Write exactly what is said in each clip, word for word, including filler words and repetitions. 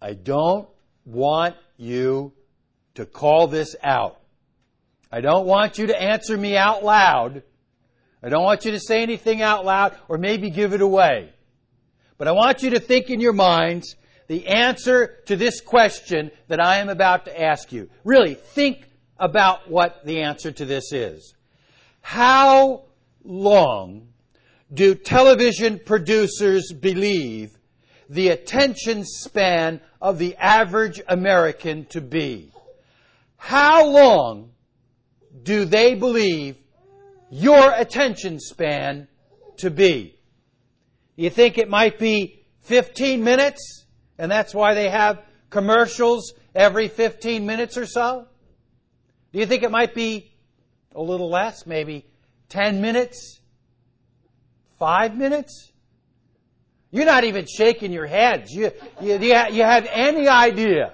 I don't want you to call this out. I don't want you to answer me out loud. I don't want you to say anything out loud or maybe give it away. But I want you to think in your minds the answer to this question that I am about to ask you. Really, think about what the answer to this is. How long do television producers believe the attention span of the average American to be? How long do they believe your attention span to be? You think it might be fifteen minutes? And that's why they have commercials every fifteen minutes or so? Do you think it might be a little less, maybe ten minutes? Five minutes? You're not even shaking your heads. You, you, you have any idea?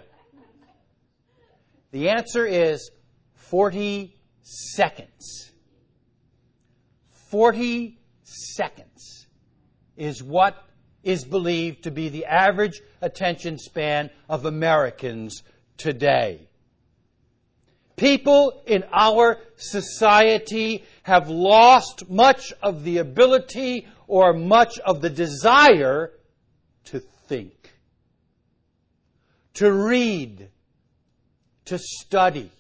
The answer is forty seconds. forty seconds is what is believed to be the average attention span of Americans today. People in our society have lost much of the ability or much of the desire to think, to read, to study.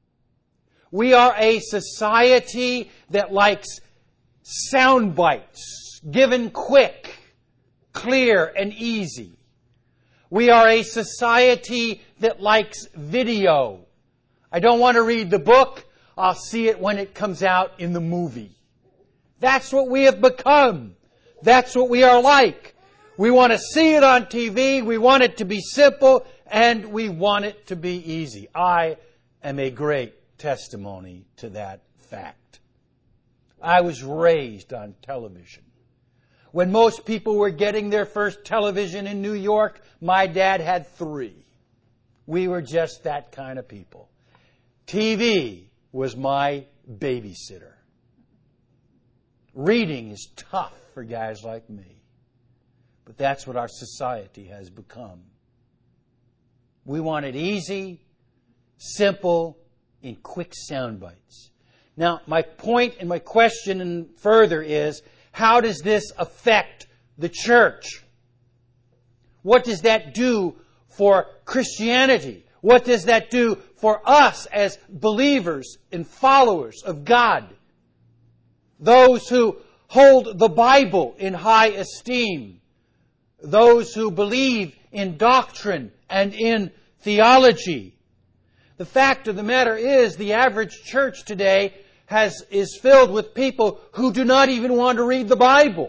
We are a society that likes sound bites, given quick, clear, and easy. We are a society that likes video. I don't want to read the book. I'll see it when it comes out in the movie. That's what we have become. That's what we are like. We want to see it on T V. We want it to be simple. And we want it to be easy. I am a great testimony to that fact. I was raised on television. When most people were getting their first television in New York, my dad had three. We were just that kind of people. T V was my babysitter. Reading is tough for guys like me. But that's what our society has become. We want it easy, simple, in quick sound bites. Now, my point and my question and further is, how does this affect the church? What does that do for Christianity? What does that do for us as believers and followers of God? Those who hold the Bible in high esteem. Those who believe in doctrine and in theology. The fact of the matter is, the average church today has is filled with people who do not even want to read the Bible.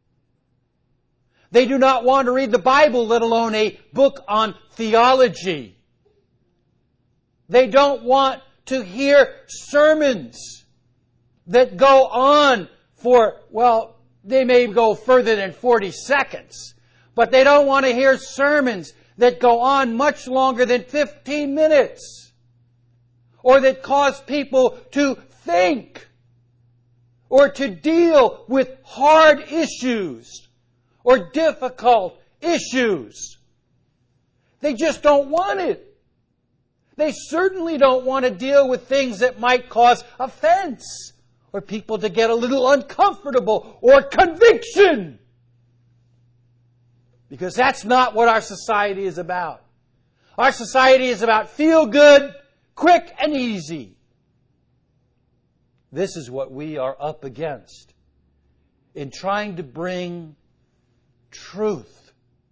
They do not want to read the Bible, let alone a book on theology. They don't want to hear sermons that go on for, well, they may go further than forty seconds, but they don't want to hear sermons that go on much longer than fifteen minutes, or that cause people to think, or to deal with hard issues, or difficult issues. They just don't want it. They certainly don't want to deal with things that might cause offense, or people to get a little uncomfortable, or conviction. Because that's not what our society is about. Our society is about feel good, quick and easy. This is what we are up against in trying to bring truth.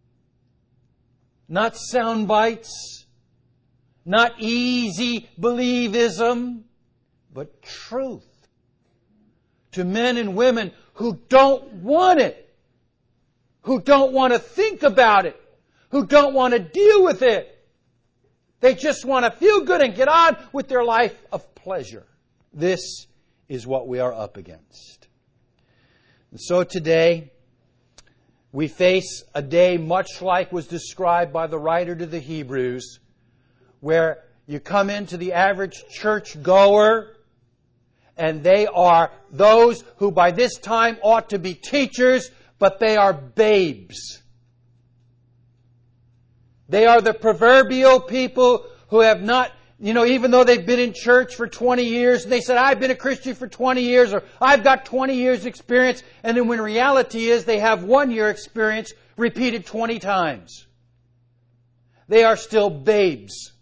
Not sound bites, not easy believism, but truth. To men and women who don't want it, who don't want to think about it, who don't want to deal with it. They just want to feel good and get on with their life of pleasure. This is what we are up against. And so today, we face a day much like was described by the writer to the Hebrews, where you come into the average church goer, and they are those who by this time ought to be teachers, but they are babes. They are the proverbial people who have not, you know, even though they've been in church for twenty years, and they said, I've been a Christian for twenty years, or I've got twenty years experience, and then when reality is they have one year experience repeated twenty times. They are still babes.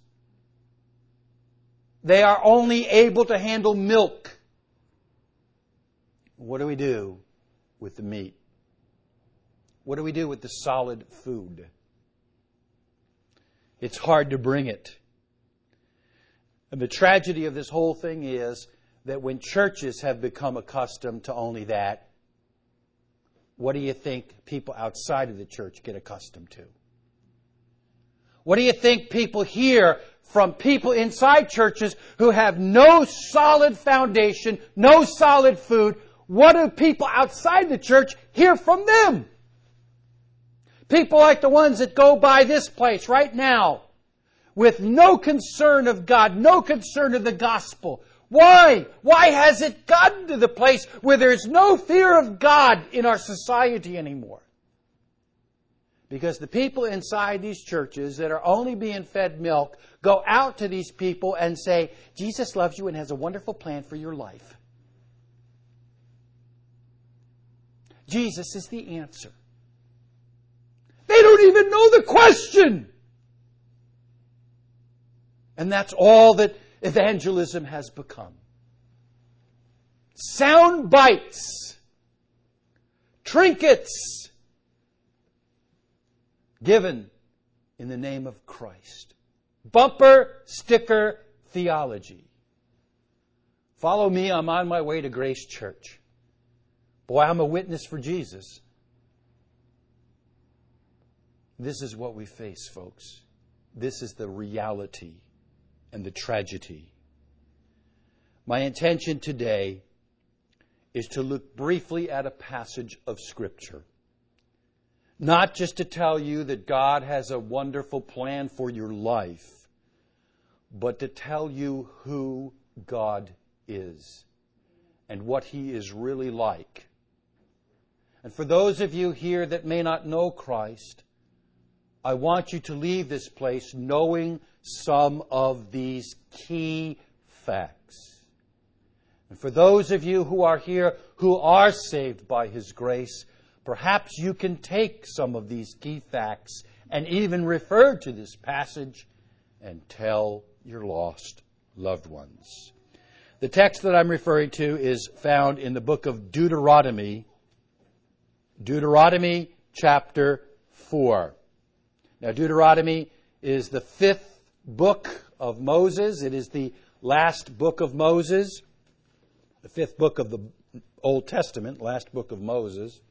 They are only able to handle milk. What do we do with the meat? What do we do with the solid food? It's hard to bring it. And the tragedy of this whole thing is that when churches have become accustomed to only that, what do you think people outside of the church get accustomed to? What do you think people hear from people inside churches who have no solid foundation, no solid food? What do people outside the church hear from them? People like the ones that go by this place right now with no concern of God, no concern of the gospel. Why? Why has it gotten to the place where there's no fear of God in our society anymore? Because the people inside these churches that are only being fed milk go out to these people and say, Jesus loves you and has a wonderful plan for your life. Jesus is the answer. They don't even know the question. And that's all that evangelism has become. Sound bites. Trinkets. Given in the name of Christ. Bumper sticker theology. Follow me, I'm on my way to Grace Church. Boy, I'm a witness for Jesus. This is what we face, folks. This is the reality and the tragedy. My intention today is to look briefly at a passage of Scripture. Not just to tell you that God has a wonderful plan for your life, but to tell you who God is and what He is really like. And for those of you here that may not know Christ, I want you to leave this place knowing some of these key facts. And for those of you who are here who are saved by His grace, perhaps you can take some of these key facts and even refer to this passage and tell your lost loved ones. The text that I'm referring to is found in the book of Deuteronomy, Deuteronomy chapter four. Now, Deuteronomy is the fifth book of Moses. It is the last book of Moses, the fifth book of the Old Testament, last book of Moses.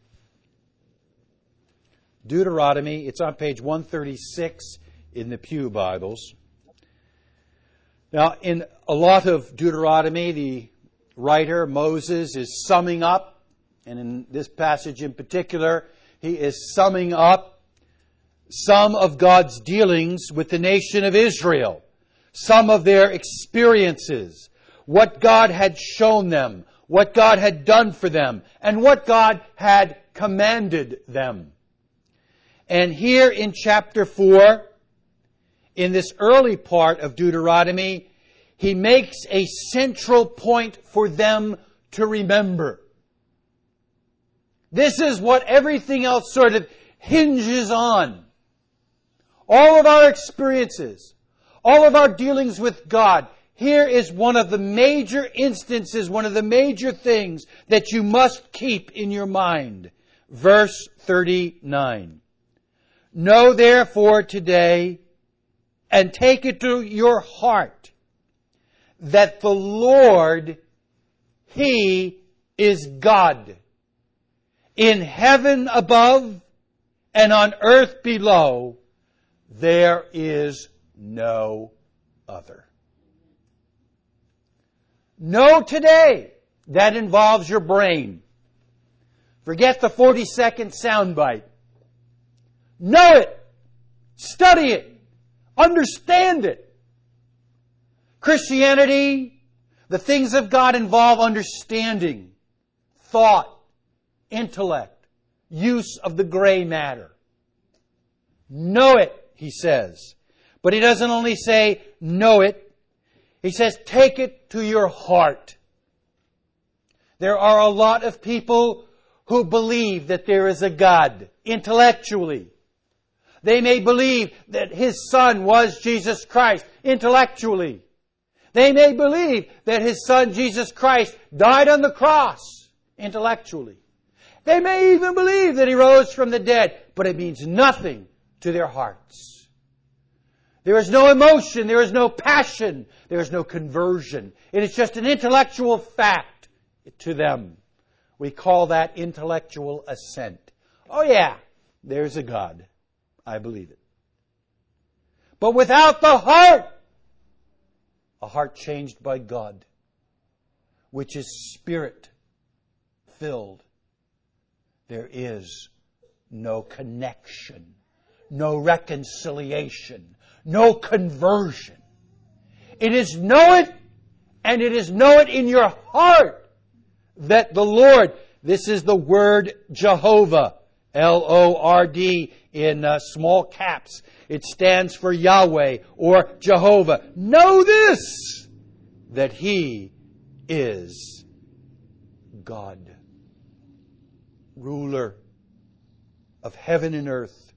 Deuteronomy, it's on page one thirty-six in the Pew Bibles. Now, in a lot of Deuteronomy, the writer, Moses, is summing up, and in this passage in particular, he is summing up some of God's dealings with the nation of Israel, some of their experiences, what God had shown them, what God had done for them, and what God had commanded them. And here in chapter four, in this early part of Deuteronomy, he makes a central point for them to remember. This is what everything else sort of hinges on. All of our experiences, all of our dealings with God, here is one of the major instances, one of the major things that you must keep in your mind. Verse thirty-nine. Know therefore today, and take it to your heart, that the Lord, He is God, in heaven above and on earth below. There is no other. Know today. That involves your brain. Forget the forty-second soundbite. Know it. Study it. Understand it. Christianity, the things of God involve understanding, thought, intellect, use of the gray matter. Know it. he says. But he doesn't only say, know it. He says, take it to your heart. There are a lot of people who believe that there is a God, intellectually. They may believe that His Son was Jesus Christ, intellectually. They may believe that His Son, Jesus Christ, died on the cross, intellectually. They may even believe that He rose from the dead, but it means nothing to their hearts. There is no emotion, there is no passion, there is no conversion. It is just an intellectual fact to them. We call that intellectual assent. Oh yeah, there's a God. I believe it. But without the heart, a heart changed by God, which is Spirit-filled, there is no connection, no reconciliation, no conversion. It is know it, and it is know it in your heart that the Lord, this is the word Jehovah, L O R D in uh, small caps. It stands for Yahweh or Jehovah. Know this, that He is God, ruler of heaven and earth,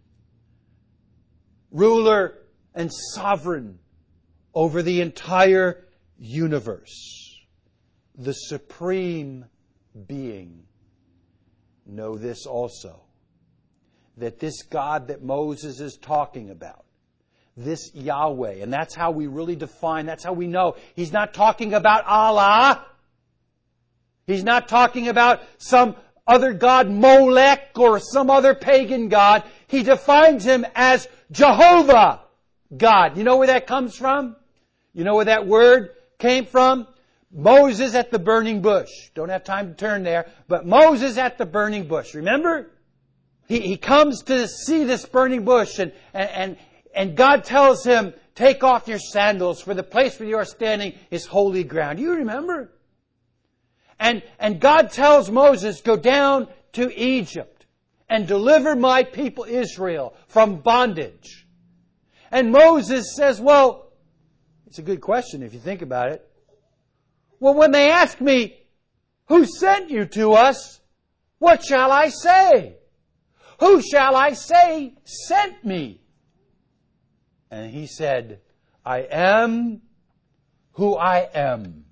ruler and sovereign over the entire universe, the supreme being. Know this also, that this God that Moses is talking about, this Yahweh, and that's how we really define, that's how we know. He's not talking about Allah. He's not talking about some other god, Molech, or some other pagan god. He defines Him as Jehovah God. You know where that comes from? You know where that word came from? Moses at the burning bush. Don't have time to turn there, but Moses at the burning bush. Remember? He, he comes to see this burning bush, and, and, and God tells him, take off your sandals, for the place where you are standing is holy ground. Do you remember? And, and God tells Moses, go down to Egypt and deliver my people Israel from bondage. And Moses says, well, it's a good question if you think about it. Well, when they ask me, who sent you to us? What shall I say? Who shall I say sent me? And he said, I am who I am.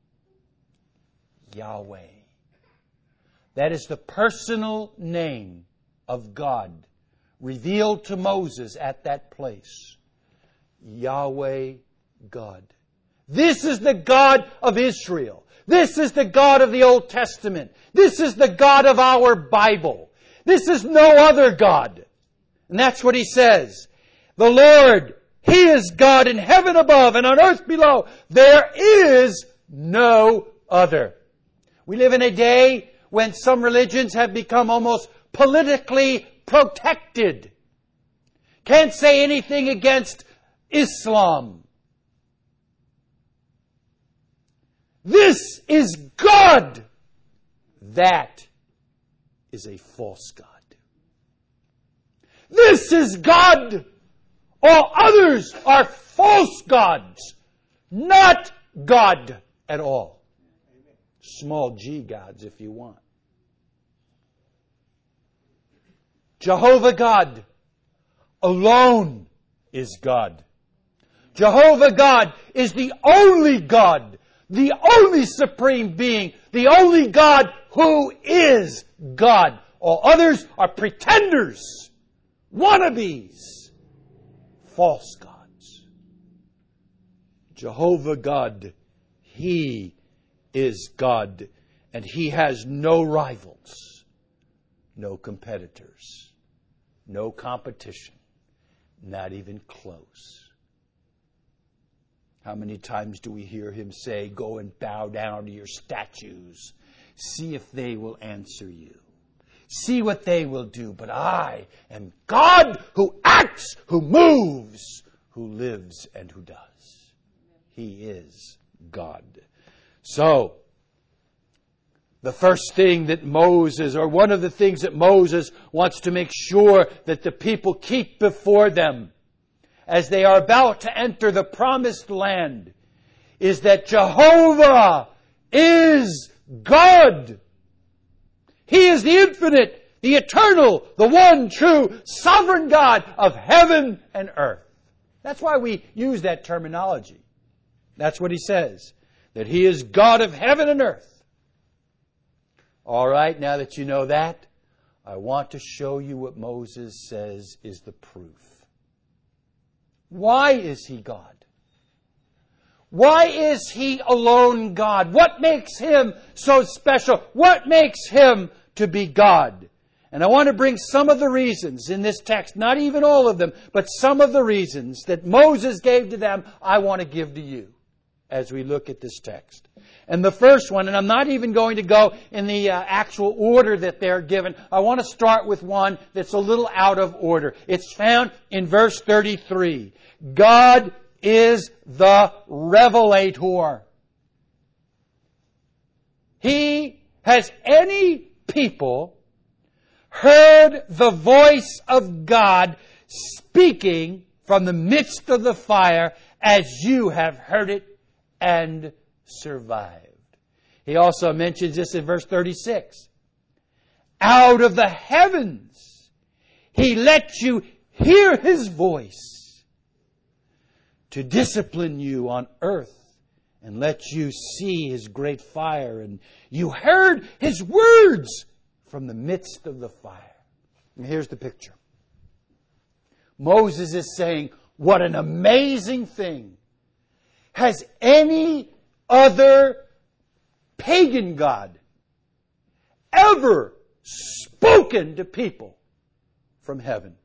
Yahweh. That is the personal name of God revealed to Moses at that place. Yahweh God. This is the God of Israel. This is the God of the Old Testament. This is the God of our Bible. This is no other God. And that's what he says. The Lord, He is God in heaven above and on earth below. There is no other. We live in a day when some religions have become almost politically protected. Can't say anything against Islam. This is God. That is a false God. This is God. All others are false gods. Not God at all. Small g gods if you want. Jehovah God alone is God. Jehovah God is the only God, the only supreme being, the only God who is God. All others are pretenders, wannabes, false gods. Jehovah God, He is God, and He has no rivals, no competitors, no competition, not even close. How many times do we hear Him say, go and bow down to your statues, see if they will answer you, see what they will do, but I am God who acts, who moves, who lives, and who does. He is God. So, The first thing that Moses, or one of the things that Moses wants to make sure that the people keep before them as they are about to enter the promised land, is that Jehovah is God. He is the infinite, the eternal, the one true, sovereign God of heaven and earth. That's why we use that terminology. That's what he says, that He is God of heaven and earth. All right, now that you know that, I want to show you what Moses says is the proof. Why is He God? Why is He alone God? What makes Him so special? What makes Him to be God? And I want to bring some of the reasons in this text, not even all of them, but some of the reasons that Moses gave to them, I want to give to you as we look at this text. And the first one, and I'm not even going to go in the uh, actual order that they're given. I want to start with one that's a little out of order. It's found in verse thirty-three. God is the revelator. He, has any people heard the voice of God speaking from the midst of the fire as you have heard it and survived? He also mentions this in verse thirty-six. Out of the heavens He let you hear His voice to discipline you on earth and let you see His great fire, and you heard His words from the midst of the fire. And here's the picture. Moses is saying, what an amazing thing. Has any other pagan god ever spoken to people from heaven?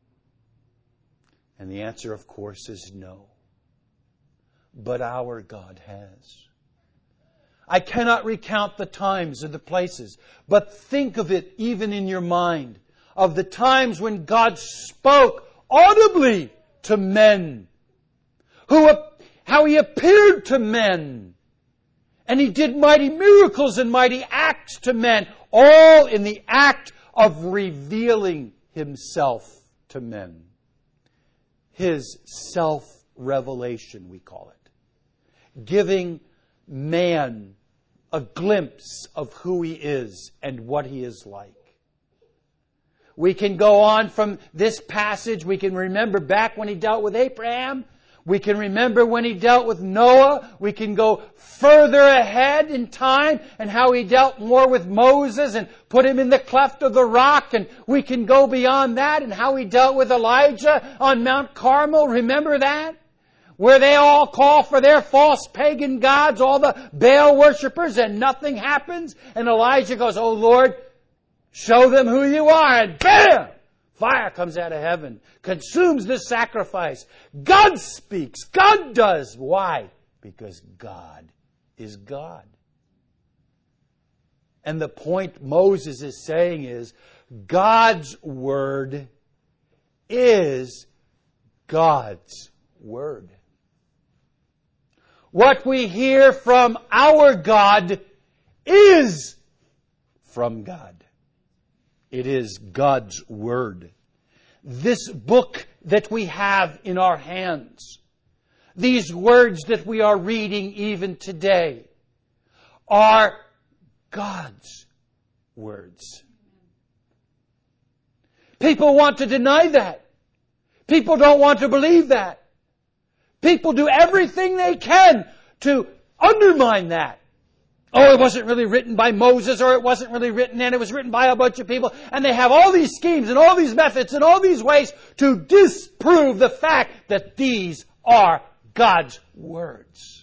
And the answer, of course, is no. But our God has. I cannot recount the times or the places, but think of it even in your mind, of the times when God spoke audibly to men, who, how He appeared to men, and He did mighty miracles and mighty acts to men, all in the act of revealing Himself to men. His self-revelation, we call it. Giving man a glimpse of who He is and what He is like. We can go on from this passage. We can remember back when He dealt with Abraham. We can remember when He dealt with Noah. We can go further ahead in time and how He dealt more with Moses and put him in the cleft of the rock. And we can go beyond that and how He dealt with Elijah on Mount Carmel. Remember that? Where they all call for their false pagan gods, all the Baal worshippers, and nothing happens. And Elijah goes, oh Lord, show them who You are. And bam! Fire comes out of heaven, consumes the sacrifice. God speaks. God does. Why? Because God is God. And the point Moses is saying is, God's Word is God's Word. What we hear from our God is from God. It is God's Word. This book that we have in our hands, these words that we are reading even today, are God's words. People want to deny that. People don't want to believe that. People do everything they can to undermine that. Oh, it wasn't really written by Moses, or it wasn't really written, and it was written by a bunch of people. And they have all these schemes and all these methods and all these ways to disprove the fact that these are God's words.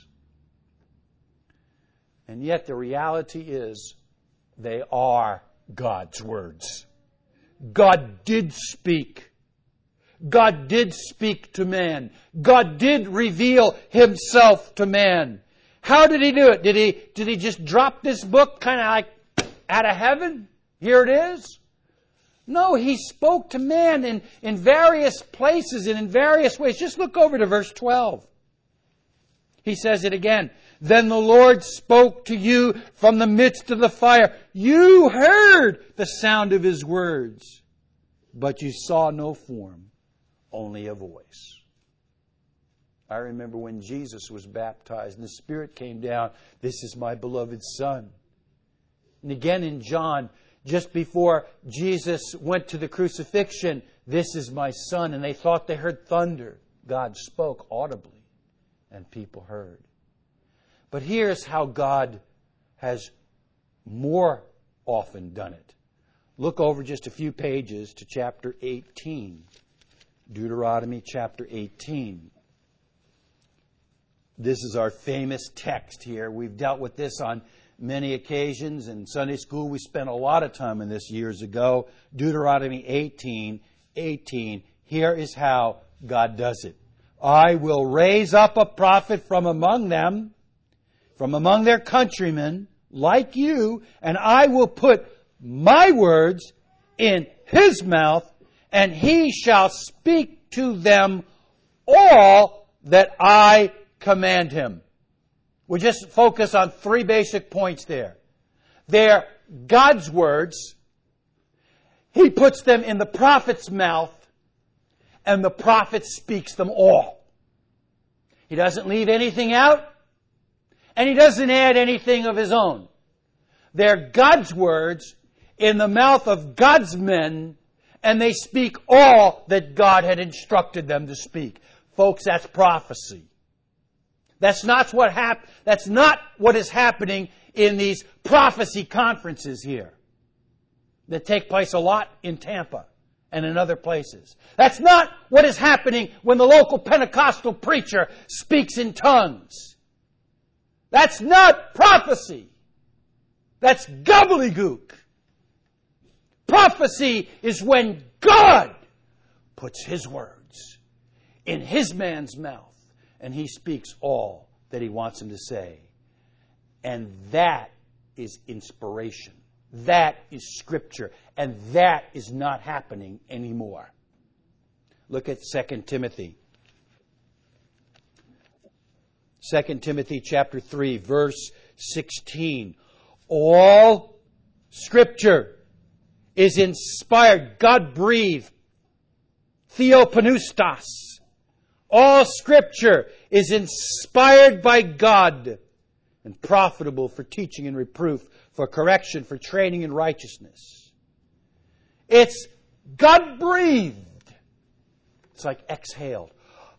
And yet the reality is they are God's words. God did speak. God did speak to man. God did reveal Himself to man. How did He do it? Did He, did he just drop this book kind of like out of heaven? Here it is? No, He spoke to man in, in various places and in various ways. Just look over to verse twelve. He says it again. Then the Lord spoke to you from the midst of the fire. You heard the sound of His words, but you saw no form, only a voice. I remember when Jesus was baptized and the Spirit came down, this is my beloved Son. And again in John, just before Jesus went to the crucifixion, this is my Son. And they thought they heard thunder. God spoke audibly, and people heard. But here's how God has more often done it. Look over just a few pages to chapter eighteen. Deuteronomy chapter eighteen. This is our famous text here. We've dealt with this on many occasions. In Sunday school, we spent a lot of time on this years ago. Deuteronomy eighteen, eighteen. Here is how God does it. I will raise up a prophet from among them, from among their countrymen, like you, and I will put my words in his mouth, and he shall speak to them all that I command him. We'll just focus on three basic points there. They're God's words. He puts them in the prophet's mouth, and the prophet speaks them all. He doesn't leave anything out, and He doesn't add anything of His own. They're God's words in the mouth of God's men, and they speak all that God had instructed them to speak. Folks, that's prophecy. That's not what hap- That's not what is happening in these prophecy conferences here that take place a lot in Tampa and in other places. That's not what is happening when the local Pentecostal preacher speaks in tongues. That's not prophecy. That's gobbledygook. Prophecy is when God puts His words in His man's mouth, and he speaks all that He wants him to say. And that is inspiration. That is Scripture. And that is not happening anymore. Look at Second Timothy. Second Timothy chapter three, verse sixteen. All Scripture is inspired, God-breathed, theopneustos. All Scripture is inspired by God and profitable for teaching and reproof, for correction, for training in righteousness. It's God-breathed. It's like exhaled.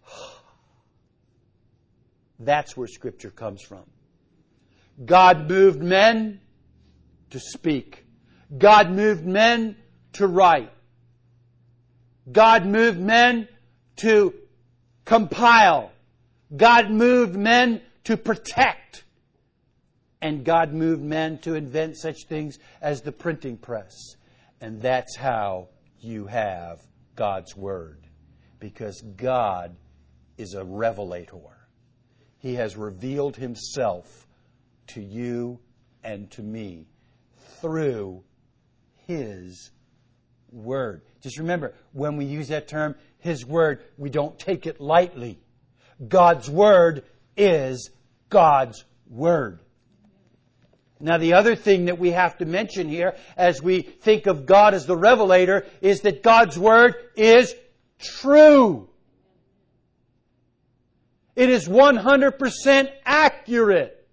That's where Scripture comes from. God moved men to speak. God moved men to write. God moved men to compile. God moved men to protect. And God moved men to invent such things as the printing press. And that's how you have God's Word. Because God is a revelator. He has revealed Himself to you and to me through His Word. Just remember, when we use that term, His Word, we don't take it lightly. God's Word is God's Word. Now, the other thing that we have to mention here as we think of God as the revelator is that God's Word is true. It is one hundred percent accurate,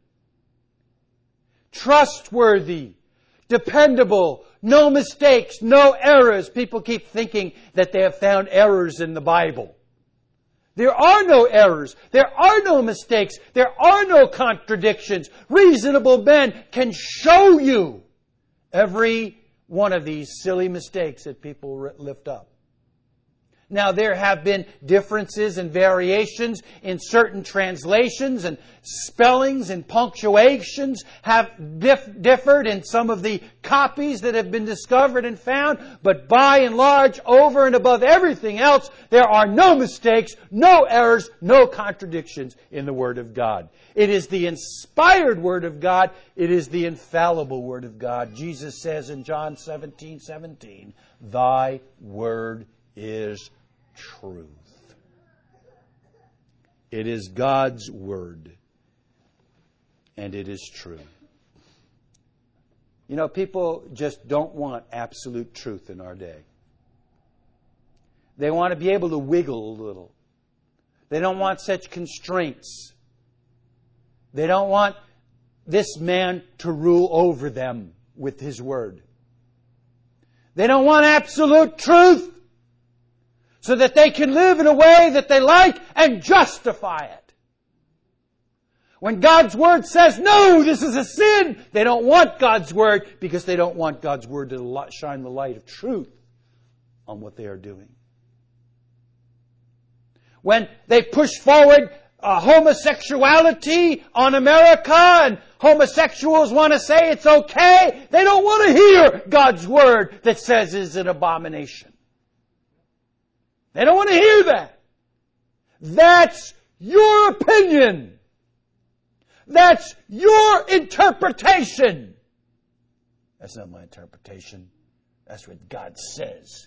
trustworthy, dependable, no mistakes, no errors. People keep thinking that they have found errors in the Bible. There are no errors. There are no mistakes. There are no contradictions. Reasonable men can show you every one of these silly mistakes that people lift up. Now, there have been differences and variations in certain translations, and spellings and punctuations have dif- differed in some of the copies that have been discovered and found. But by and large, over and above everything else, there are no mistakes, no errors, no contradictions in the Word of God. It is the inspired Word of God. It is the infallible Word of God. Jesus says in John seventeen seventeen, Thy Word is truth. It is God's Word. and it is true. You know, people just don't want absolute truth in our day. They want to be able to wiggle a little. They don't want such constraints. They don't want this man to rule over them with his word. They don't want absolute truth so that they can live in a way that they like and justify it. When God's Word says, no, this is a sin, they don't want God's Word because they don't want God's Word to shine the light of truth on what they are doing. When they push forward uh, homosexuality on America and homosexuals want to say it's okay, they don't want to hear God's Word that says it's an abomination. They don't want to hear that. That's your opinion. That's your interpretation. That's not my interpretation. That's what God says.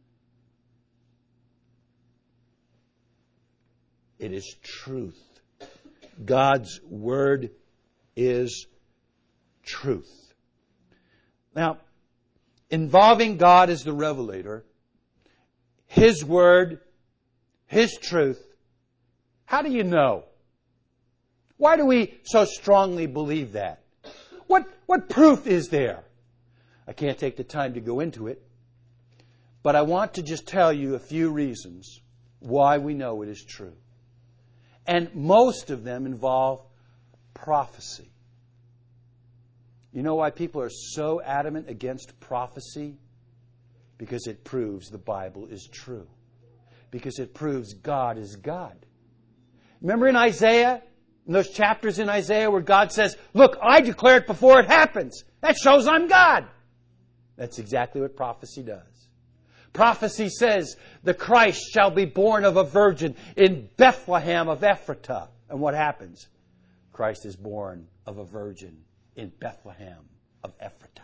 It is truth. God's Word is truth. Now, involving God as the revelator, His Word, His truth, how do you know? Why do we so strongly believe that? What, what proof is there? I can't take the time to go into it, but I want to just tell you a few reasons why we know it is true. And most of them involve prophecy. You know why people are so adamant against prophecy? Because it proves the Bible is true. Because it proves God is God. Remember in Isaiah? In those chapters in Isaiah where God says, look, I declare it before it happens. That shows I'm God. That's exactly what prophecy does. Prophecy says the Christ shall be born of a virgin in Bethlehem of Ephratah. And what happens? Christ is born of a virgin in Bethlehem of Ephratah.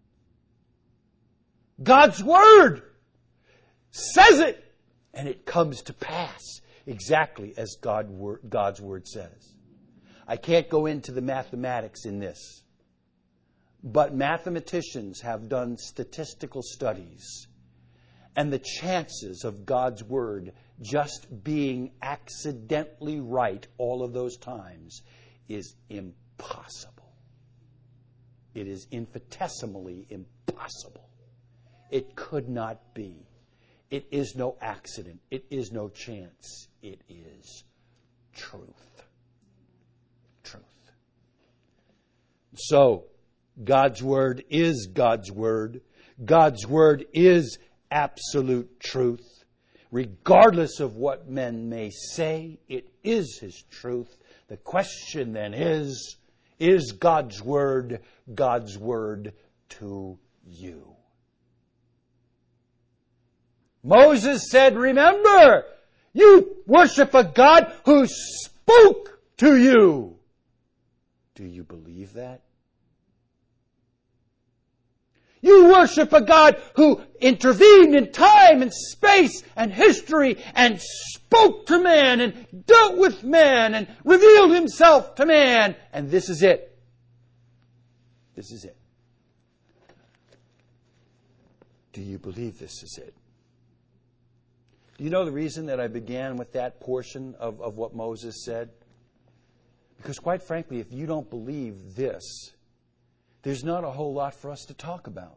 God's Word says it, and it comes to pass exactly as God, God's Word says. I can't go into the mathematics in this, but mathematicians have done statistical studies, and the chances of God's Word just being accidentally right all of those times is impossible. It is infinitesimally impossible. It could not be. It is no accident. It is no chance. It is truth. Truth. So, God's Word is God's Word. God's Word is absolute truth. Regardless of what men may say, it is His truth. The question then is, is God's Word God's Word to you? Moses said, remember, you worship a God who spoke to you. Do you believe that? You worship a God who intervened in time and space and history and spoke to man and dealt with man and revealed Himself to man. And this is it. This is it. Do you believe this is it? Do you know the reason that I began with that portion of, of what Moses said? Because quite frankly, if you don't believe this, there's not a whole lot for us to talk about.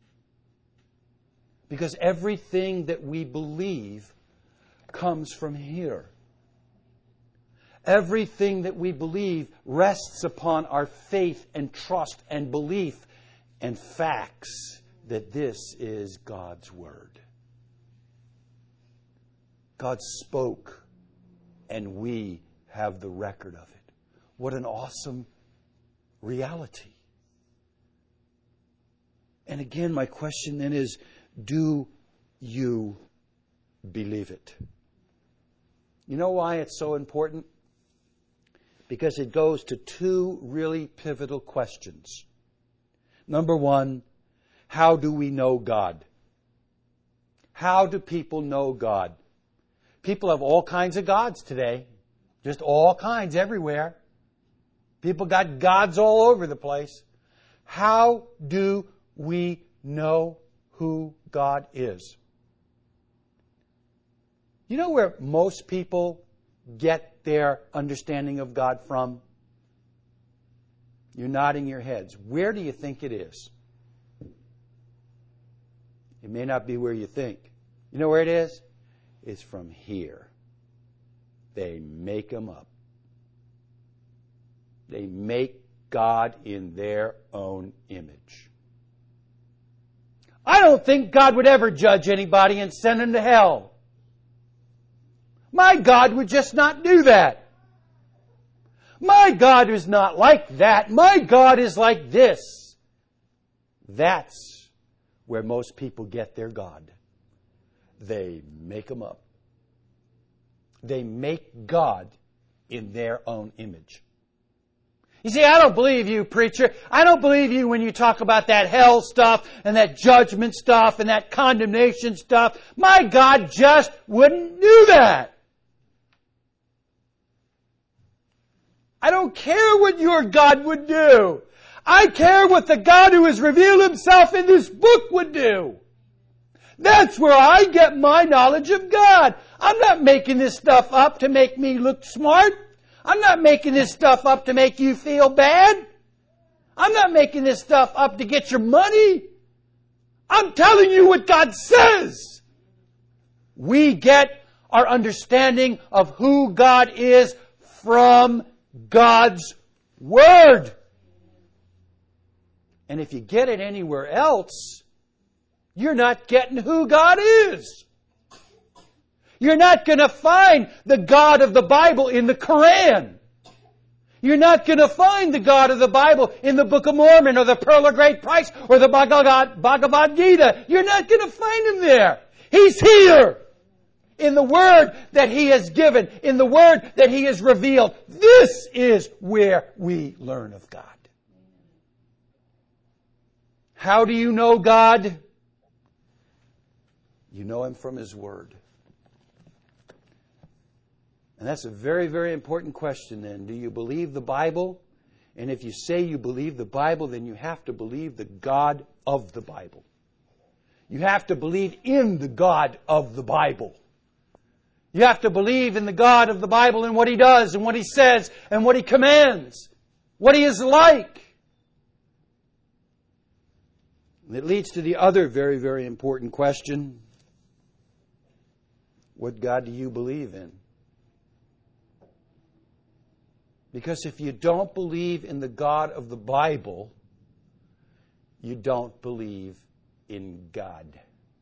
Because everything that we believe comes from here. Everything that we believe rests upon our faith and trust and belief and facts that this is God's Word. God spoke, and we have the record of it. What an awesome reality. And again, my question then is, do you believe it? You know why it's so important? Because it goes to two really pivotal questions. Number one, how do we know God? How do people know God? People have all kinds of gods today. Just all kinds everywhere. People got gods all over the place. How do we know who God is? You know where most people get their understanding of God from? You're nodding your heads. Where do you think it is? It may not be where you think. You know where it is? It's from here. They make them up. They make God in their own image. I don't think God would ever judge anybody and send them to hell. My God would just not do that. My God is not like that. My God is like this. That's where most people get their God. They make them up. They make God in their own image. You see, I don't believe you, preacher. I don't believe you when you talk about that hell stuff and that judgment stuff and that condemnation stuff. My God just wouldn't do that. I don't care what your God would do. I care what the God who has revealed Himself in this book would do. That's where I get my knowledge of God. I'm not making this stuff up to make me look smart. I'm not making this stuff up to make you feel bad. I'm not making this stuff up to get your money. I'm telling you what God says. We get our understanding of who God is from God's Word. And if you get it anywhere else, you're not getting who God is. You're not going to find the God of the Bible in the Koran. You're not going to find the God of the Bible in the Book of Mormon or the Pearl of Great Price or the Bhagavad, Bhagavad Gita. You're not going to find Him there. He's here. In the Word that He has given, in the Word that He has revealed. This is where we learn of God. How do you know God? You know Him from His Word. And that's a very, very important question then. Do you believe the Bible? And if you say you believe the Bible, then you have to believe the God of the Bible. You have to believe in the God of the Bible. You have to believe in the God of the Bible and what He does and what He says and what He commands, what He is like. And it leads to the other very, very important question. What God do you believe in? Because if you don't believe in the God of the Bible, you don't believe in God.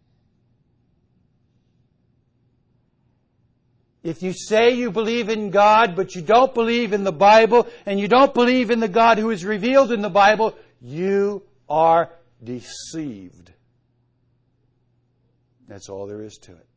If you say you believe in God, but you don't believe in the Bible, and you don't believe in the God who is revealed in the Bible, you are deceived. That's all there is to it.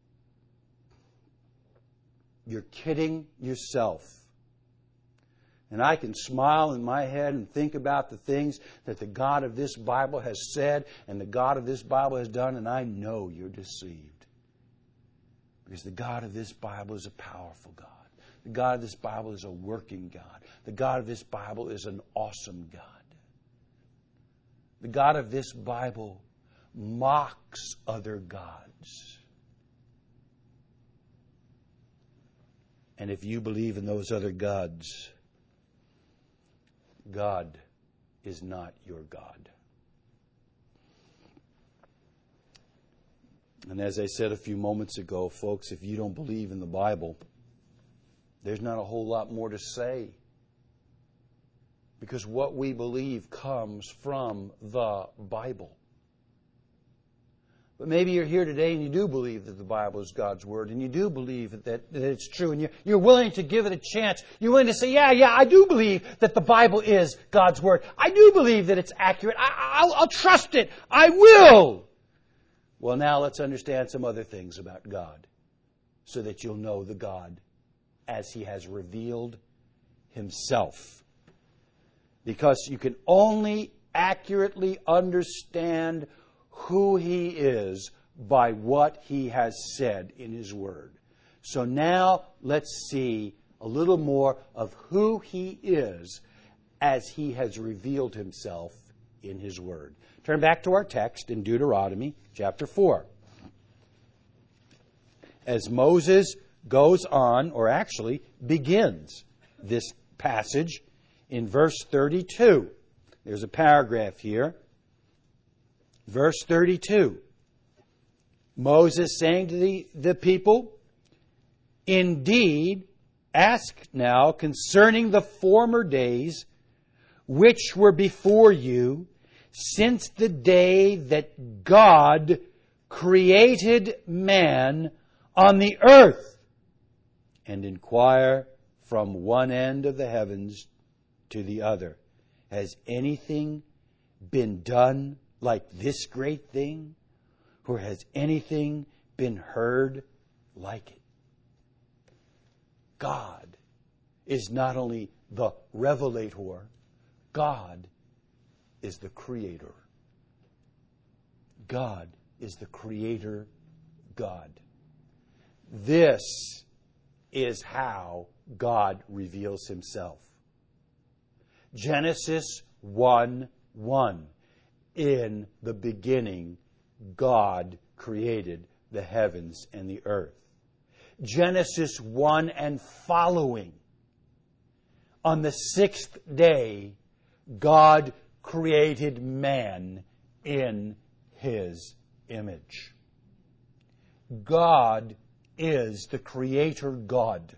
You're kidding yourself. And I can smile in my head and think about the things that the God of this Bible has said and the God of this Bible has done, and I know you're deceived. Because the God of this Bible is a powerful God. The God of this Bible is a working God. The God of this Bible is an awesome God. The God of this Bible mocks other gods. And if you believe in those other gods, God is not your God. And as I said a few moments ago, folks, if you don't believe in the Bible, there's not a whole lot more to say. Because what we believe comes from the Bible. But maybe you're here today and you do believe that the Bible is God's Word, and you do believe that, that it's true, and you're, you're willing to give it a chance. You're willing to say, yeah, yeah, I do believe that the Bible is God's Word. I do believe that it's accurate. I, I'll, I'll trust it. I will. Well, now let's understand some other things about God so that you'll know the God as He has revealed Himself. Because you can only accurately understand who He is by what He has said in His Word. So now let's see a little more of who He is as He has revealed Himself in His Word. Turn back to our text in Deuteronomy chapter four. As Moses goes on, or actually begins this passage in verse thirty-two. There's a paragraph here. Verse thirty-two. Moses saying to the, the people, "Indeed, ask now concerning the former days which were before you, since the day that God created man on the earth, and inquire from one end of the heavens to the other, has anything been done like this great thing? Or has anything been heard like it?" God is not only the revelator, God is the creator. God is the creator God. This is how God reveals Himself. Genesis one one. In the beginning, God created the heavens and the earth. Genesis one and following. On the sixth day, God created man in His image. God is the creator God.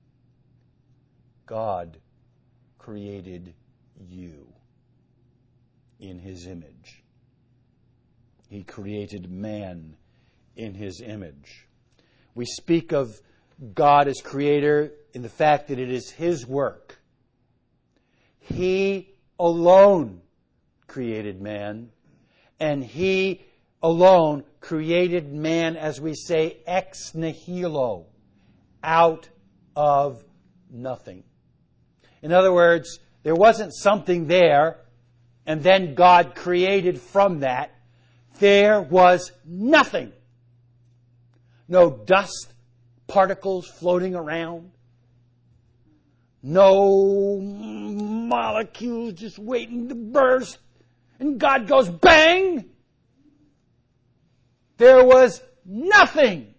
God created you in His image. He created man in His image. We speak of God as creator in the fact that it is His work. He alone created man, and He alone created man, as we say, ex nihilo, out of nothing. In other words, there wasn't something there, and then God created from that. There was nothing. No dust particles floating around. No molecules just waiting to burst. And God goes, bang! There was nothing.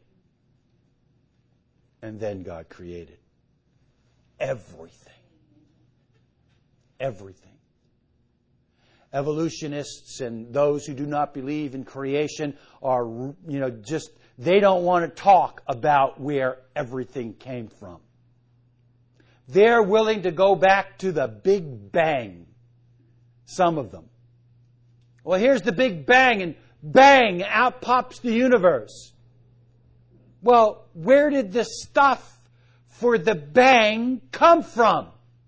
And then God created everything. Everything. Evolutionists and those who do not believe in creation are, you know, just, they don't want to talk about where everything came from. They're willing to go back to the Big Bang. Some of them. Well, here's the Big Bang, and bang, out pops the universe. Well, where did the stuff for the bang come from?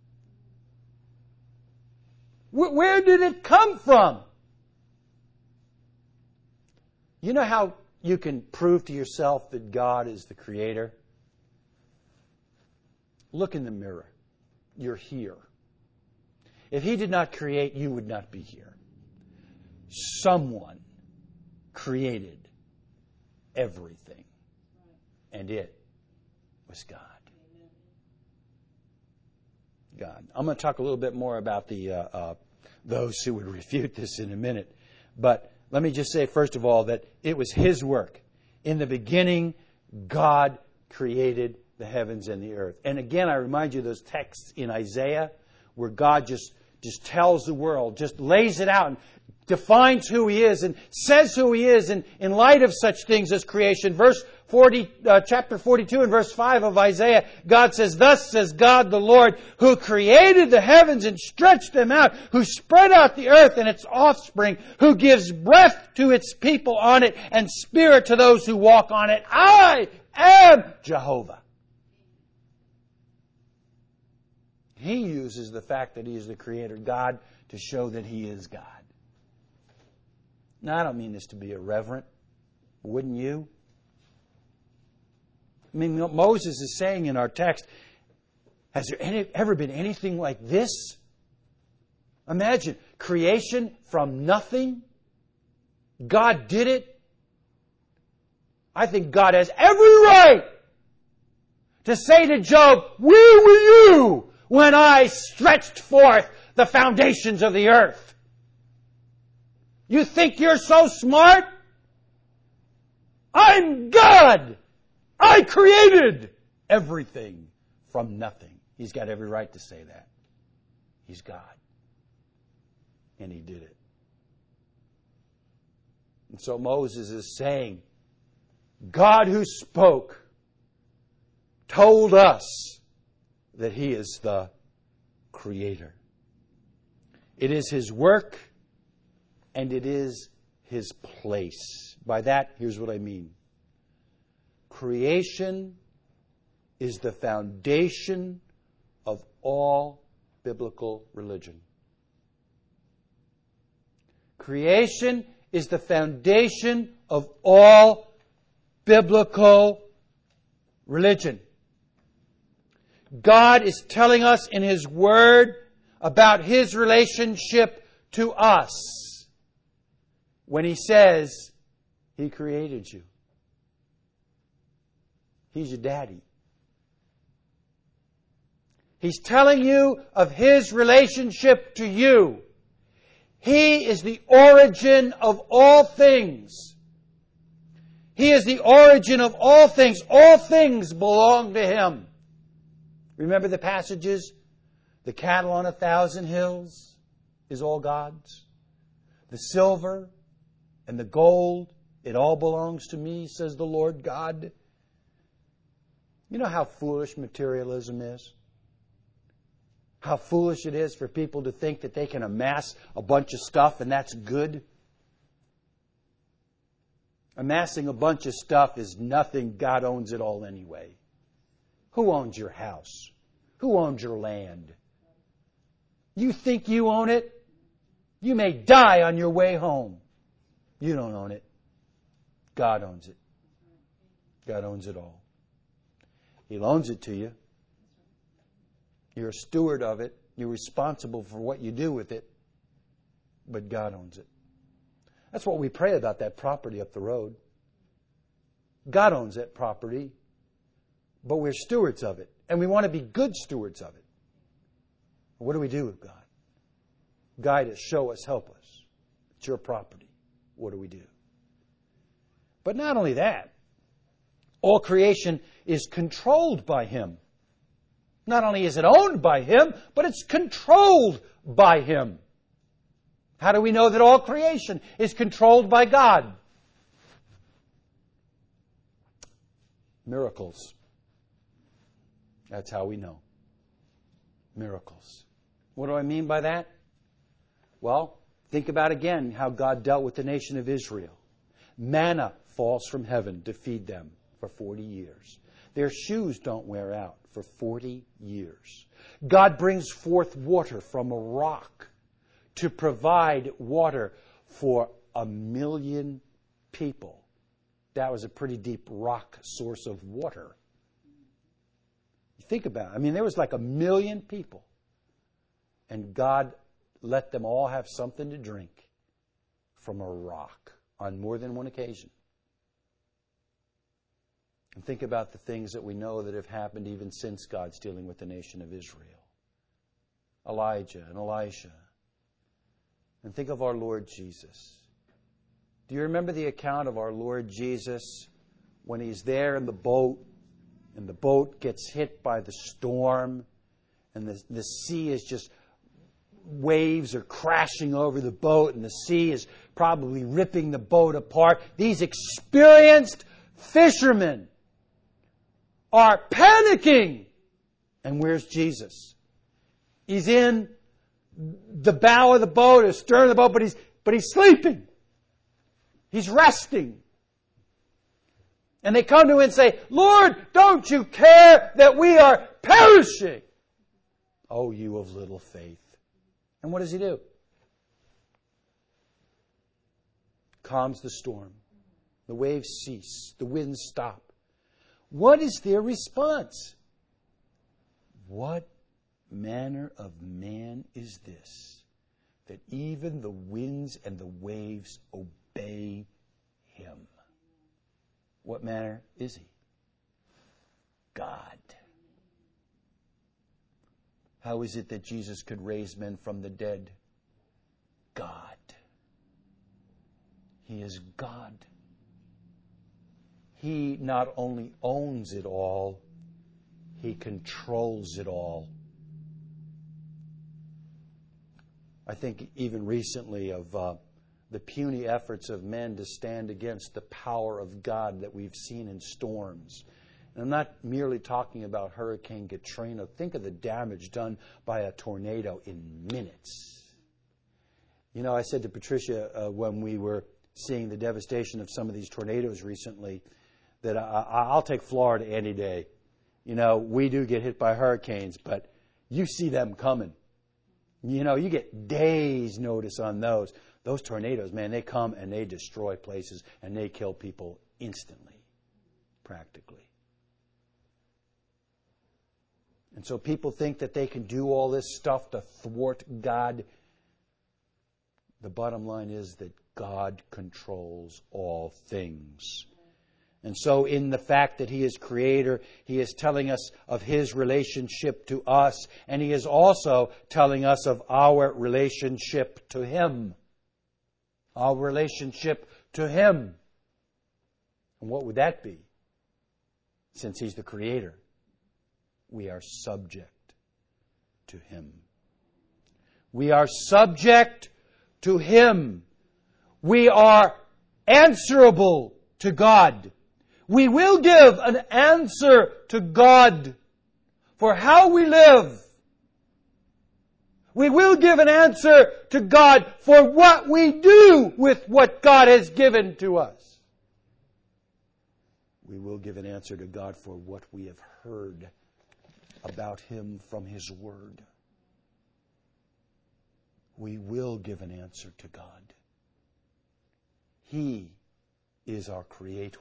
Where did it come from? You know how you can prove to yourself that God is the creator? Look in the mirror. You're here. If He did not create, you would not be here. Someone created everything, and it was God. God. I'm going to talk a little bit more about the uh, uh, those who would refute this in a minute. But let me just say, first of all, that it was His work. In the beginning, God created the heavens and the earth. And again, I remind you of those texts in Isaiah where God just, just tells the world, just lays it out and defines who He is and says who He is in, in light of such things as creation. Verse forty, uh, chapter forty-two and verse five of Isaiah, God says, "Thus says God the Lord, who created the heavens and stretched them out, who spread out the earth and its offspring, who gives breath to its people on it and spirit to those who walk on it. I am Jehovah." He uses the fact that He is the Creator God to show that He is God. Now, I don't mean this to be irreverent. Wouldn't you? I mean, Moses is saying in our text, has there any, ever been anything like this? Imagine, creation from nothing. God did it. I think God has every right to say to Job, "Where were you when I stretched forth the foundations of the earth. You think you're so smart? I'm God! I created everything from nothing. He's got every right to say that. He's God. And He did it. And so Moses is saying, God who spoke told us that He is the Creator. It is His work and it is His place. By that, here's what I mean. Creation is the foundation of all biblical religion. Creation is the foundation of all biblical religion. God is telling us in His Word about His relationship to us when He says He created you. He's your daddy. He's telling you of His relationship to you. He is the origin of all things. He is the origin of all things. All things belong to Him. Remember the passages? The cattle on a thousand hills is all God's. The silver and the gold, it all belongs to me, says the Lord God. You know how foolish materialism is? How foolish it is for people to think that they can amass a bunch of stuff and that's good. Amassing a bunch of stuff is nothing. God owns it all anyway. Who owns your house? Who owns your land? You think you own it? You may die on your way home. You don't own it. God owns it. God owns it all. He loans it to you. You're a steward of it. You're responsible for what you do with it. But God owns it. That's what we pray about, that property up the road. God owns that property, but we're stewards of it. And we want to be good stewards of it. What do we do with God? Guide us, show us, help us. It's your property. What do we do? But not only that, all creation is controlled by Him. Not only is it owned by Him, but it's controlled by Him. How do we know that all creation is controlled by God? Miracles. That's how we know. Miracles. What do I mean by that? Well, think about again how God dealt with the nation of Israel. Manna falls from heaven to feed them for forty years. Their shoes don't wear out for forty years. God brings forth water from a rock to provide water for a million people. That was a pretty deep rock source of water. Think about it. I mean, there was like a million people. And God let them all have something to drink from a rock on more than one occasion. And think about the things that we know that have happened even since God's dealing with the nation of Israel. Elijah and Elisha. And think of our Lord Jesus. Do you remember the account of our Lord Jesus when He's there in the boat and the boat gets hit by the storm and the, the sea is just, waves are crashing over the boat and the sea is probably ripping the boat apart. These experienced fishermen are panicking. And where's Jesus? He's in the bow of the boat, or stern of the boat, but he's, but he's sleeping. He's resting. And they come to him and say, Lord, don't you care that we are perishing? Oh, you of little faith. And what does He do? Calms the storm. The waves cease. The winds stop. What is their response? What manner of man is this, that even the winds and the waves obey Him? What manner is He? God. How is it that Jesus could raise men from the dead? God. He is God. He not only owns it all, He controls it all. I think even recently of uh, the puny efforts of men to stand against the power of God that we've seen in storms. And I'm not merely talking about Hurricane Katrina. Think of the damage done by a tornado in minutes. You know, I said to Patricia uh, when we were seeing the devastation of some of these tornadoes recently that I, I'll take Florida any day. You know, we do get hit by hurricanes, but you see them coming. You know, you get days' notice on those. Those tornadoes, man, they come and they destroy places and they kill people instantly, practically. And so people think that they can do all this stuff to thwart God. The bottom line is that God controls all things. And so in the fact that He is Creator, He is telling us of His relationship to us, and He is also telling us of our relationship to Him. Our relationship to Him. And what would that be? Since He's the Creator, we are subject to Him. We are subject to Him. We are answerable to God. We will give an answer to God for how we live. We will give an answer to God for what we do with what God has given to us. We will give an answer to God for what we have heard about Him from His Word. We will give an answer to God. He is our Creator.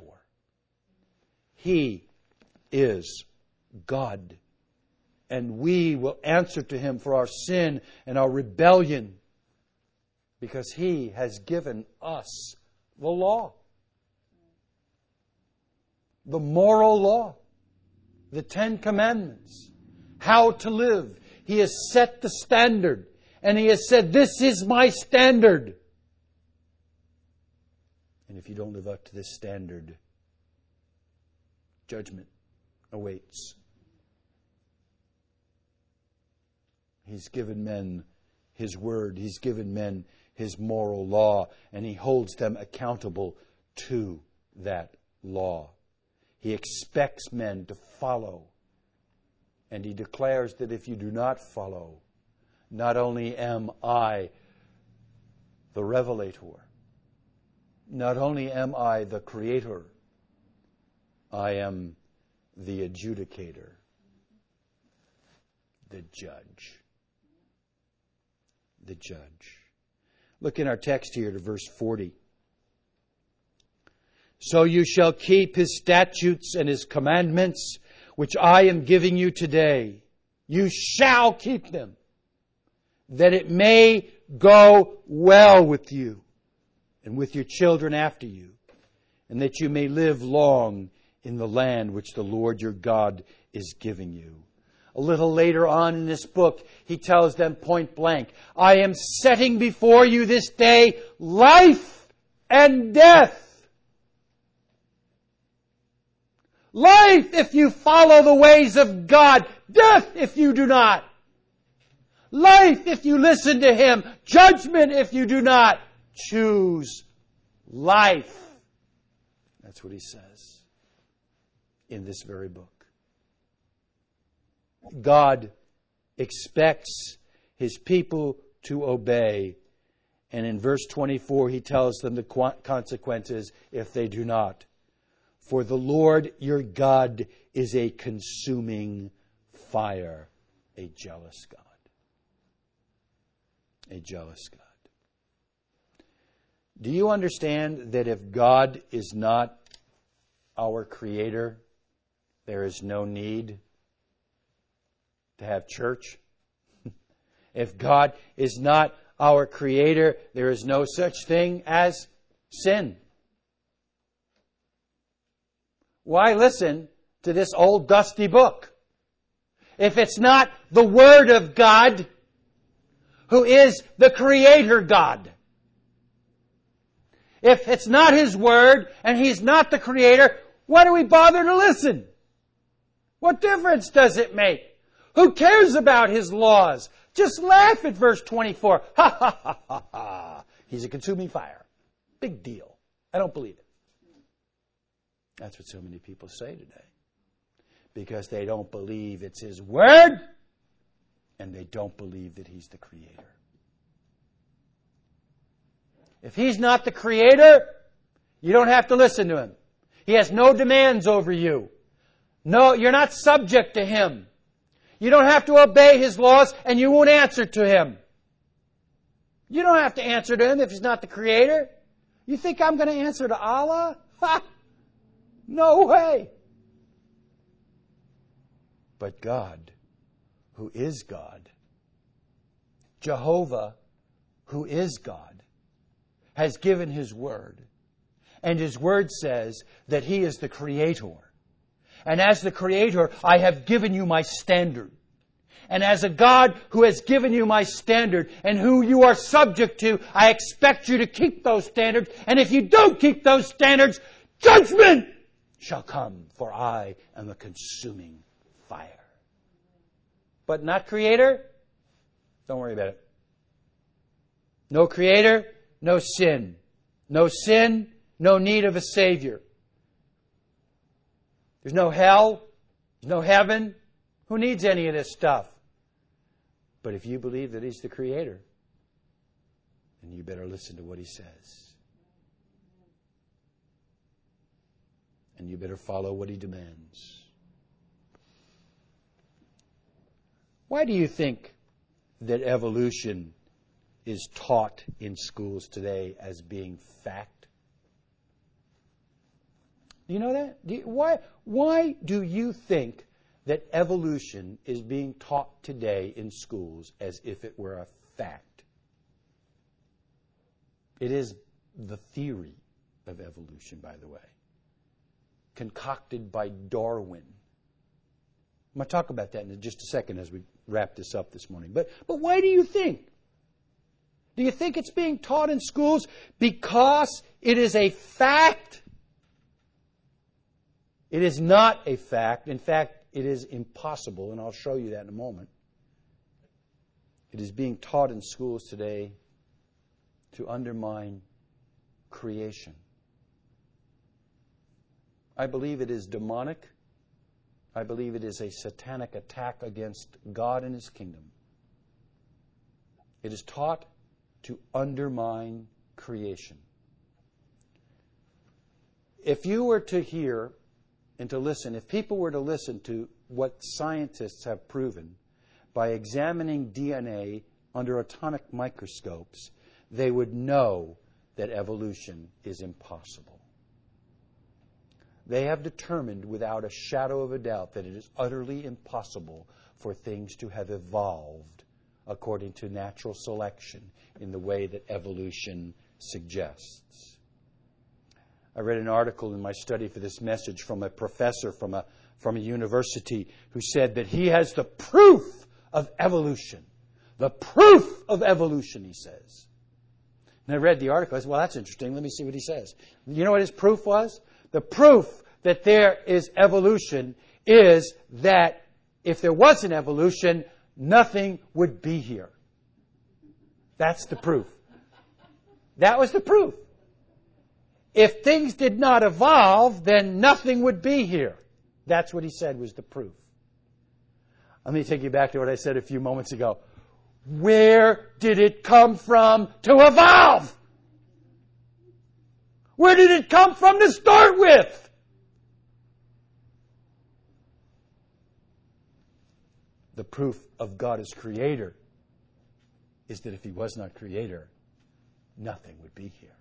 He is God. And we will answer to Him for our sin and our rebellion because He has given us the law. The moral law. The Ten Commandments. How to live. He has set the standard. And He has said, this is my standard. And if you don't live up to this standard, judgment awaits. He's given men His Word. He's given men His moral law. And He holds them accountable to that law. He expects men to follow. And He declares that if you do not follow, not only am I the revelator, not only am I the Creator, I am the adjudicator, the judge. The judge. Look in our text here to verse forty. So you shall keep His statutes and His commandments, which I am giving you today. You shall keep them, that it may go well with you and with your children after you, and that you may live long in the land which the Lord your God is giving you. A little later on in this book, He tells them point blank, I am setting before you this day life and death. Life if you follow the ways of God. Death if you do not. Life if you listen to Him. Judgment if you do not. Choose life. That's what He says in this very book. God expects His people to obey. And in verse twenty-four, He tells them the consequences if they do not. For the Lord your God is a consuming fire, a jealous God. A jealous God. Do you understand that if God is not our Creator, there is no need to have church? If God is not our Creator, there is no such thing as sin. Why listen to this old dusty book? if it's not the Word of God, who is the Creator God? If it's not His Word and He's not the Creator, why do we bother to listen? What difference does it make? Who cares about His laws? Just laugh at verse twenty-four. Ha ha ha ha ha. He's a consuming fire. Big deal. I don't believe it. That's what so many people say today. Because they don't believe it's His Word, and they don't believe that He's the Creator. If He's not the Creator, you don't have to listen to Him. He has no demands over you. No, you're not subject to Him. You don't have to obey His laws, and you won't answer to Him. You don't have to answer to Him if He's not the Creator. You think I'm going to answer to Allah? Ha! No way. But God, who is God, Jehovah, who is God, has given His Word. And His Word says that He is the Creator. And as the Creator, I have given you my standard. And as a God who has given you my standard and who you are subject to, I expect you to keep those standards. And if you don't keep those standards, judgment shall come, for I am a consuming fire. But not Creator? Don't worry about it. No Creator, no sin. No sin, no need of a Savior. There's no hell. There's no heaven. Who needs any of this stuff? But if you believe that He's the Creator, then you better listen to what He says. And you better follow what He demands. Why do you think that evolution is taught in schools today as being fact? Do you know that? Do you, why, why do you think that evolution is being taught today in schools as if it were a fact? It is the theory of evolution, by the way, concocted by Darwin. I'm going to talk about that in just a second as we wrap this up this morning. But, but why do you think? Do you think it's being taught in schools because it is a fact? It is not a fact. In fact, it is impossible, and I'll show you that in a moment. It is being taught in schools today to undermine creation. I believe it is demonic. I believe it is a satanic attack against God and His kingdom. It is taught to undermine creation. If you were to hear and to listen, if people were to listen to what scientists have proven by examining D N A under atomic microscopes, they would know that evolution is impossible. They have determined without a shadow of a doubt that it is utterly impossible for things to have evolved according to natural selection in the way that evolution suggests. I read an article in my study for this message from a professor from a, from a university who said that he has the proof of evolution. The proof of evolution, he says. And I read the article. I said, well, that's interesting. Let me see what he says. You know what his proof was? The proof that there is evolution is that if there wasn't evolution, nothing would be here. That's the proof. That was the proof. If things did not evolve, then nothing would be here. That's what he said was the proof. Let me take you back to what I said a few moments ago. Where did it come from to evolve? Where did it come from to start with? The proof of God as Creator is that if He was not Creator, nothing would be here.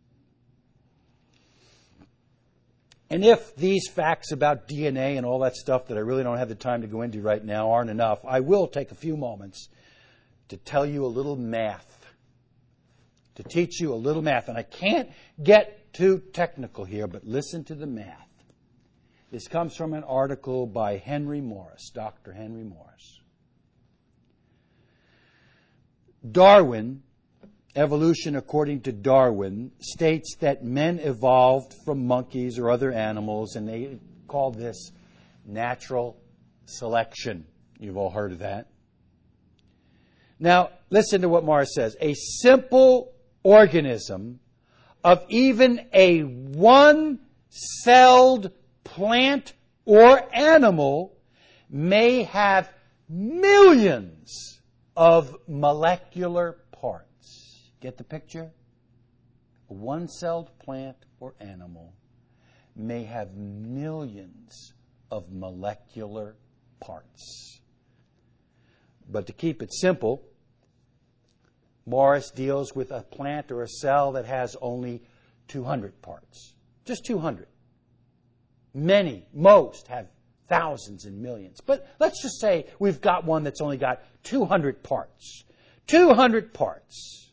And if these facts about D N A and all that stuff that I really don't have the time to go into right now aren't enough, I will take a few moments to tell you a little math, to teach you a little math. And I can't get too technical here, but listen to the math. This comes from an article by Henry Morris, Doctor Henry Morris. Darwin, Evolution According to Darwin, states that men evolved from monkeys or other animals, and they call this natural selection. You've all heard of that. Now, listen to what Morris says. A simple organism of even a one-celled plant or animal may have millions of molecular parts. Get the picture? A one-celled plant or animal may have millions of molecular parts. But to keep it simple, Morris deals with a plant or a cell that has only two hundred parts. Just two hundred. Many, most have thousands and millions. But let's just say we've got one that's only got two hundred parts. two hundred parts.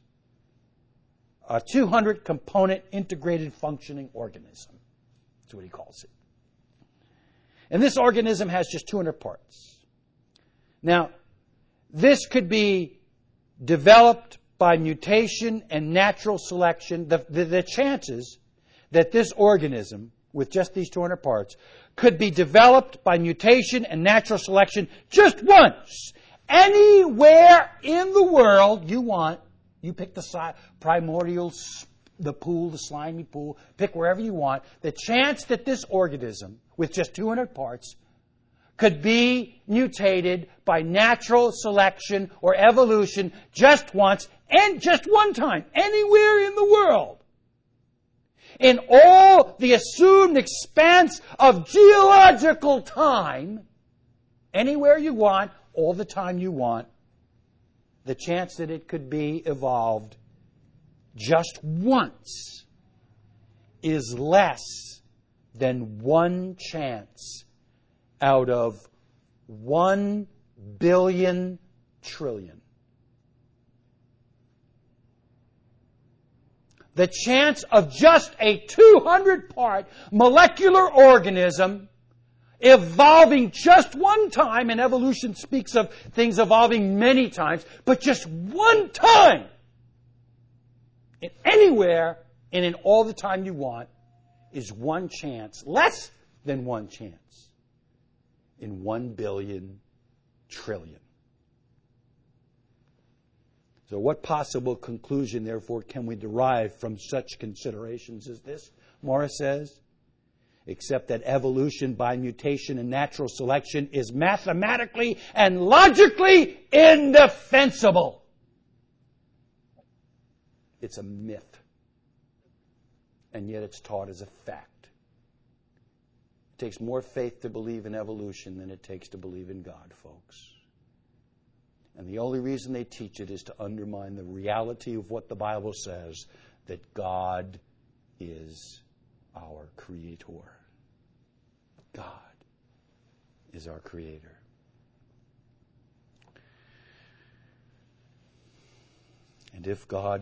A two hundred component integrated functioning organism. That's what he calls it. And this organism has just two hundred parts. Now, this could be developed by mutation and natural selection. The, the, the chances that this organism, with just these two hundred parts, could be developed by mutation and natural selection just once. Anywhere in the world you want. You pick the si- primordial, the pool, the slimy pool, pick wherever you want. The chance that this organism, with just two hundred parts, could be mutated by natural selection or evolution just once and just one time, anywhere in the world. In all the assumed expanse of geological time, anywhere you want, all the time you want, the chance that it could be evolved just once is less than one chance out of one billion trillion. The chance of just a two hundred part molecular organism evolving just one time, and evolution speaks of things evolving many times, but just one time, in anywhere and in all the time you want, is one chance, less than one chance, in one billion trillion. So what possible conclusion, therefore, can we derive from such considerations as this? Morris says, except that evolution by mutation and natural selection is mathematically and logically indefensible. It's a myth. And yet it's taught as a fact. It takes more faith to believe in evolution than it takes to believe in God, folks. And the only reason they teach it is to undermine the reality of what the Bible says, that God is our Creator. God is our Creator. And if God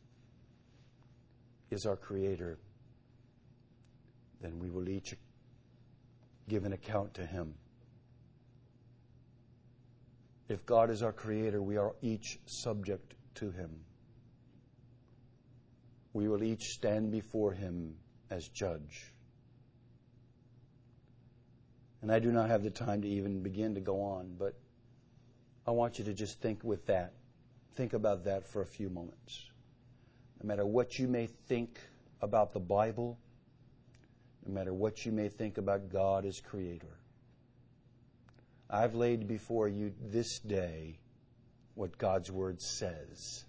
is our Creator, then we will each give an account to Him. If God is our Creator, we are each subject to Him. We will each stand before Him as judge. And I do not have the time to even begin to go on, but I want you to just think with that. Think about that for a few moments. No matter what you may think about the Bible, no matter what you may think about God as Creator, I've laid before you this day what God's Word says.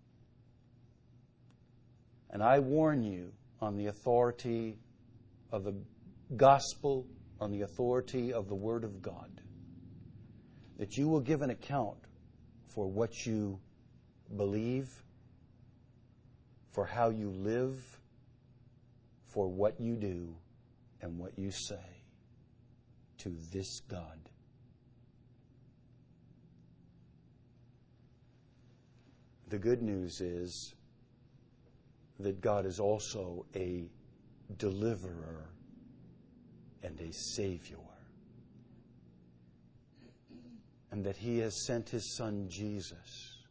And I warn you on the authority of the gospel, on the authority of the Word of God, that you will give an account for what you believe, for how you live, for what you do, and what you say to this God. The good news is that God is also a deliverer and a Savior. And that He has sent His Son Jesus.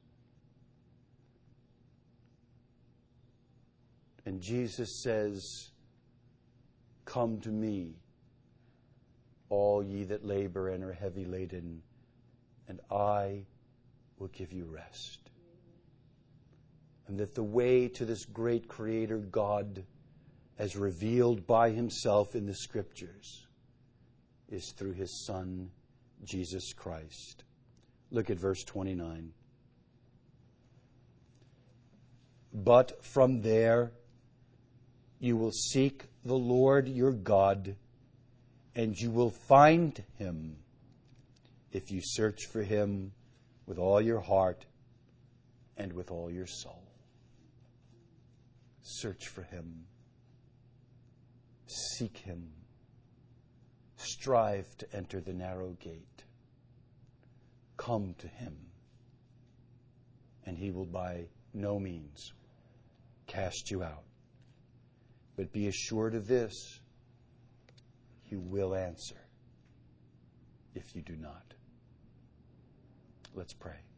And Jesus says, "Come to me, all ye that labor and are heavy laden, and I will give you rest." And that the way to this great Creator God, as revealed by Himself in the Scriptures, is through His Son, Jesus Christ. Look at verse twenty-nine. "But from there you will seek the Lord your God, and you will find Him if you search for Him with all your heart and with all your soul." Search for Him. Seek Him. Strive to enter the narrow gate. Come to Him, and He will by no means cast you out. But be assured of this, He will answer if you do not. Let's pray.